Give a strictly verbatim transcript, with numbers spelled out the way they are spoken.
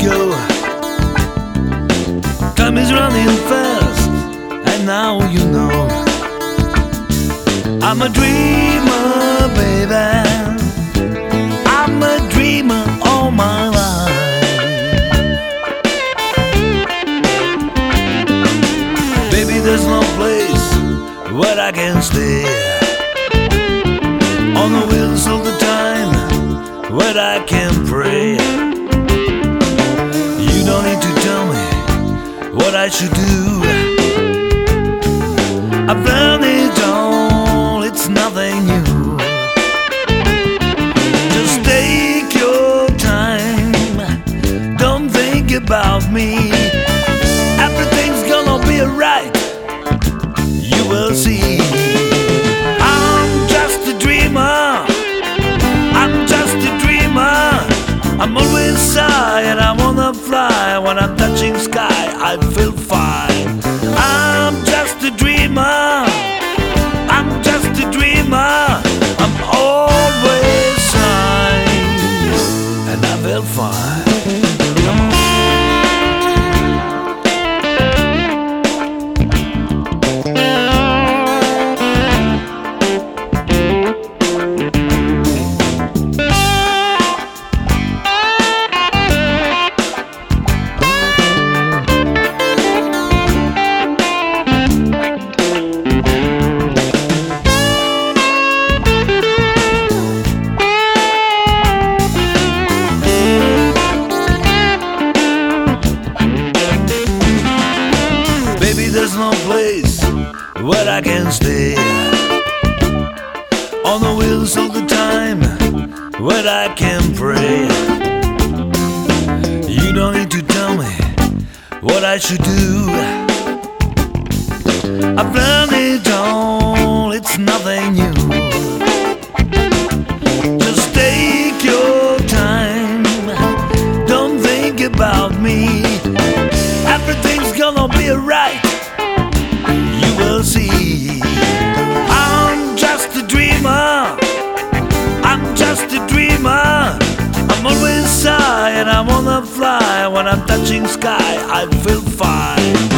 go. Time is running fast, and now you know I'm a dreamer, baby. I'm a dreamer all my life. Baby, there's no place where I can stay. On the wheels all the time, where I can pray. You don't need to tell me what I should do. I've done it all, it's nothing new. Just take your time, don't think about me. Everything's gonna be alright, you will see. I'm just a dreamer, I'm just a dreamer. I'm always high and I wanna fly. When I'm touching sky, I feel fine. I'm just a dreamer, I'm just a dreamer. I'm always high and I feel fine. Come on. Baby, there's no place where I can stay. On the wheels all the time, where I can pray. You don't need to tell me what I should do. I've done it all, it's nothing new. Just take your time, don't think about me. Everything's gonna be alright, you will see. I'm just a dreamer, I'm just a dreamer. I'm always high and I wanna fly. When I'm touching sky, I feel fine.